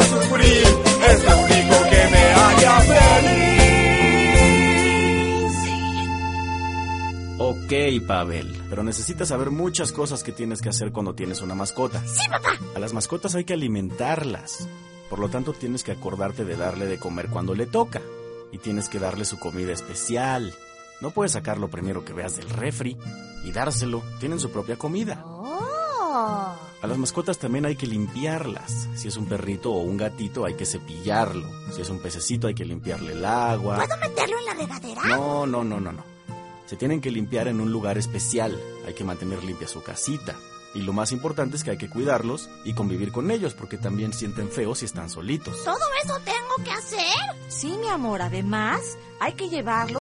sufrir, es lo único que me haría feliz. Ok, Pavel, pero necesitas saber muchas cosas que tienes que hacer cuando tienes una mascota. Sí, papá. A las mascotas hay que alimentarlas. Por lo tanto, tienes que acordarte de darle de comer cuando le toca. Y tienes que darle su comida especial. No puedes sacar lo primero que veas del refri y dárselo. Tienen su propia comida. Oh. A las mascotas también hay que limpiarlas. Si es un perrito o un gatito, hay que cepillarlo. Si es un pececito, hay que limpiarle el agua. ¿Puedo meterlo en la regadera? No. Se tienen que limpiar en un lugar especial. Hay que mantener limpia su casita. Y lo más importante es que hay que cuidarlos y convivir con ellos, porque también sienten feo si están solitos. ¿Todo eso tengo que hacer? Sí, mi amor, además hay que llevarlo